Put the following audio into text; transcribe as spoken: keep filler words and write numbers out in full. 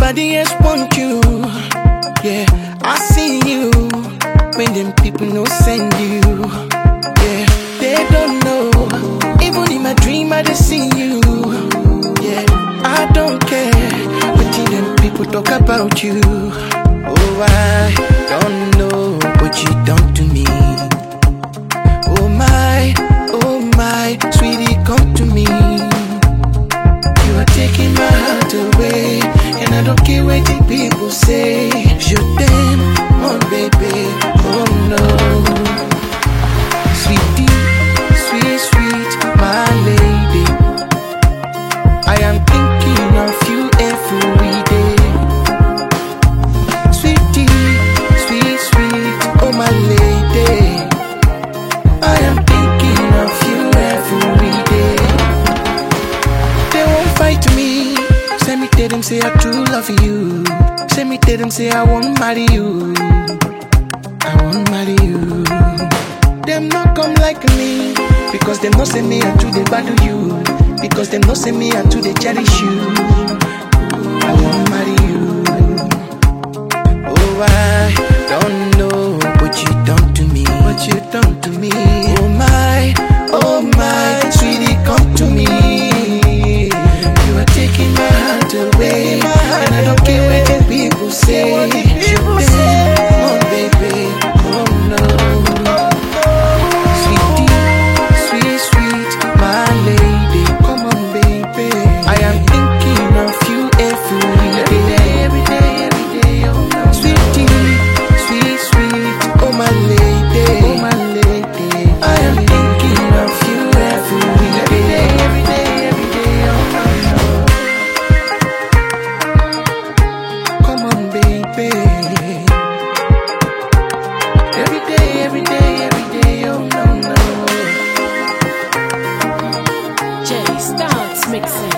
Everybody else want you. Yeah, I see you. When them people no send you. Yeah, they don't know. Even in my dream I just see you. Yeah, I don't care. But them people talk about you. Oh, I don't know what you done to me. Oh my, oh my, sweetie, come to me. You are taking my heart away, and I don't care what the people say. Je t'aime, mon bébé, oh no. Sweetie, sweet, sweet, my lady, I am thinking of you every day. Sweetie, sweet, sweet, oh my lady, I am thinking of you every day. They won't fight me. Say me tell them say I true love you. Say me tell them say I won't marry you. I won't marry you. Them not come like me, because them not say me I true they value you. Because them not say me I true they cherish you. I won't marry you. Oh, I don't know what you done to me. What you done to me. Oh my, oh my, sweetie, come to me. You are taking my heart away, and I don't care what the people say. Je t'aime, mon bébé, oh no. Sweetie, sweet, sweet, my lady, come on baby. I am thinking of you every day, every day, every day, oh no. Sweetie, sweet, sweet, oh my lady, oh my lady, I am thinking of you every day, every day, every day, oh no. Come on baby. Every day, every day, every day, oh no, no. Jay starts mixing.